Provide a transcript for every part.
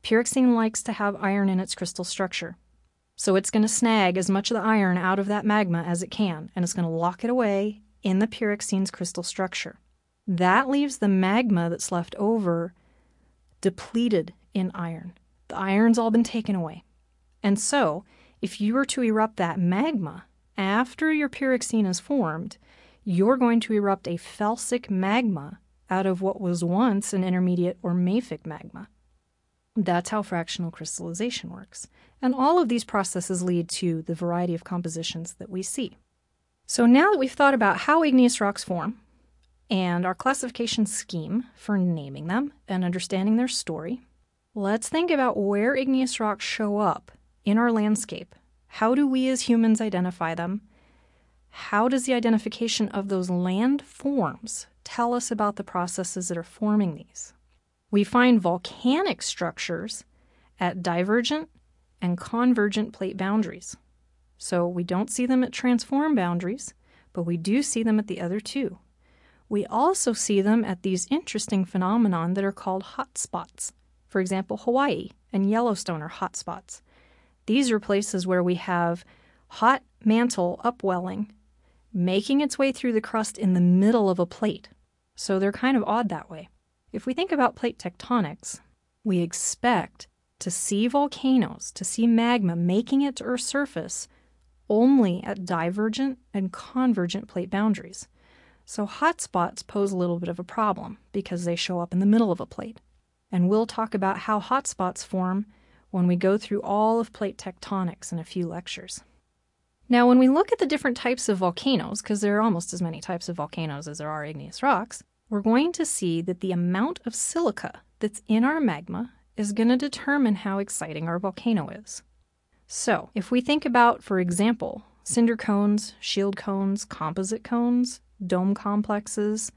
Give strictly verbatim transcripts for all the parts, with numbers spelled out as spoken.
Pyroxene likes to have iron in its crystal structure. So it's going to snag as much of the iron out of that magma as it can, and it's going to lock it away in the pyroxene's crystal structure. That leaves the magma that's left over depleted in iron. The iron's all been taken away. And so, if you were to erupt that magma after your pyroxene is formed, you're going to erupt a felsic magma out of what was once an intermediate or mafic magma. That's how fractional crystallization works. And all of these processes lead to the variety of compositions that we see. So now that we've thought about how igneous rocks form and our classification scheme for naming them and understanding their story, let's think about where igneous rocks show up in our landscape. How do we as humans identify them? How does the identification of those land forms tell us about the processes that are forming these? We find volcanic structures at divergent and convergent plate boundaries. So we don't see them at transform boundaries, but we do see them at the other two. We also see them at these interesting phenomena that are called hotspots. For example, Hawaii and Yellowstone are hotspots. These are places where we have hot mantle upwelling, making its way through the crust in the middle of a plate. So they're kind of odd that way. If we think about plate tectonics, we expect to see volcanoes, to see magma making it to Earth's surface only at divergent and convergent plate boundaries. So hotspots pose a little bit of a problem because they show up in the middle of a plate. And we'll talk about how hotspots form when we go through all of plate tectonics in a few lectures. Now, when we look at the different types of volcanoes, because there are almost as many types of volcanoes as there are igneous rocks, we're going to see that the amount of silica that's in our magma is going to determine how exciting our volcano is. So, if we think about, for example, cinder cones, shield cones, composite cones, dome complexes,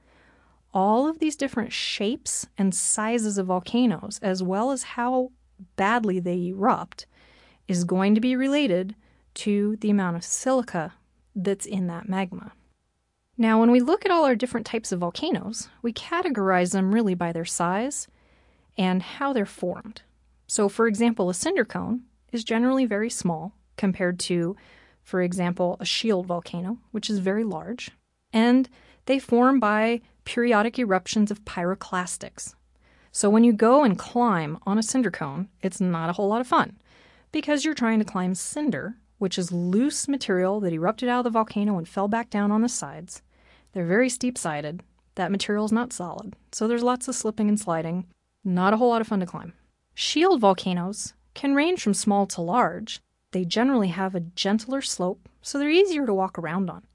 all of these different shapes and sizes of volcanoes, as well as how badly they erupt, is going to be related to the amount of silica that's in that magma. Now, when we look at all our different types of volcanoes, we categorize them really by their size and how they're formed. So, for example, a cinder cone is generally very small compared to, for example, a shield volcano, which is very large. And they form by periodic eruptions of pyroclastics. So when you go and climb on a cinder cone, it's not a whole lot of fun because you're trying to climb cinder, which is loose material that erupted out of the volcano and fell back down on the sides. They're very steep-sided. That material is not solid, so there's lots of slipping and sliding. Not a whole lot of fun to climb. Shield volcanoes can range from small to large. They generally have a gentler slope, so they're easier to walk around on.